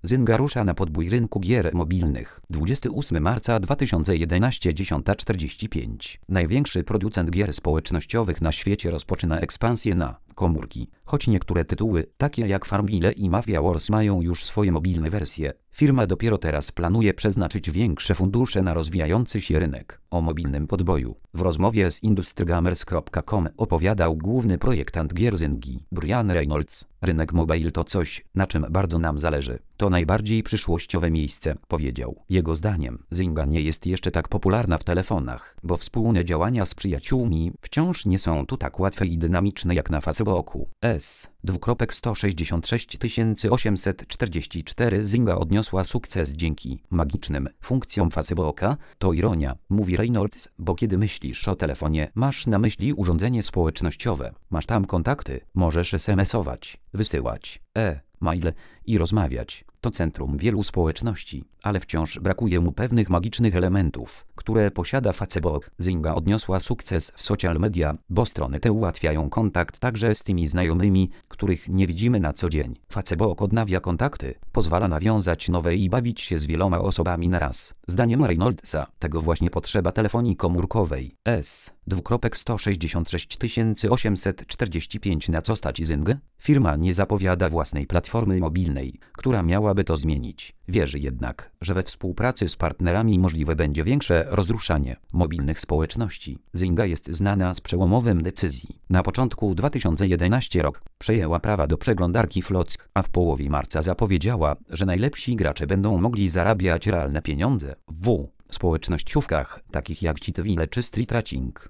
Zynga rusza na podbój rynku gier mobilnych. 28 marca 2011, 10:45. Największy producent gier społecznościowych na świecie rozpoczyna ekspansję na komórki. Choć niektóre tytuły, takie jak Farmville i Mafia Wars, mają już swoje mobilne wersje, firma dopiero teraz planuje przeznaczyć większe fundusze na rozwijający się rynek. O mobilnym podboju w rozmowie z industrygamers.com opowiadał główny projektant gier Zyngi, Brian Reynolds. Rynek mobile to coś, na czym bardzo nam zależy. To najbardziej przyszłościowe miejsce, powiedział. Jego zdaniem Zynga nie jest jeszcze tak popularna w telefonach, bo wspólne działania z przyjaciółmi wciąż nie są tu tak łatwe i dynamiczne jak na Facebooku. S.166 844 Zynga odniosła sukces dzięki magicznym funkcjom Facebooka. To ironia, mówi Reynolds, bo kiedy myślisz o telefonie, masz na myśli urządzenie społecznościowe. Masz tam kontakty, możesz SMS-ować, wysyłać maile i rozmawiać. To centrum wielu społeczności, ale wciąż brakuje mu pewnych magicznych elementów, które posiada Facebook. Zynga odniosła sukces w social media, bo strony te ułatwiają kontakt także z tymi znajomymi, których nie widzimy na co dzień. Facebook odnawia kontakty, pozwala nawiązać nowe i bawić się z wieloma osobami naraz. Zdaniem Reynoldsa tego właśnie potrzeba telefonii komórkowej. S.166 845 Na co stać Zyngę? Firma nie zapowiada własnej platformy mobilnej, która miałaby to zmienić. Wierzy jednak, że we współpracy z partnerami możliwe będzie większe rozruszanie mobilnych społeczności. Zynga jest znana z przełomowym decyzji. Na początku 2011 rok przejęła prawa do przeglądarki Flock, a w połowie marca zapowiedziała, że najlepsi gracze będą mogli zarabiać realne pieniądze w społecznościówkach takich jak Cheatville czy Street Racing.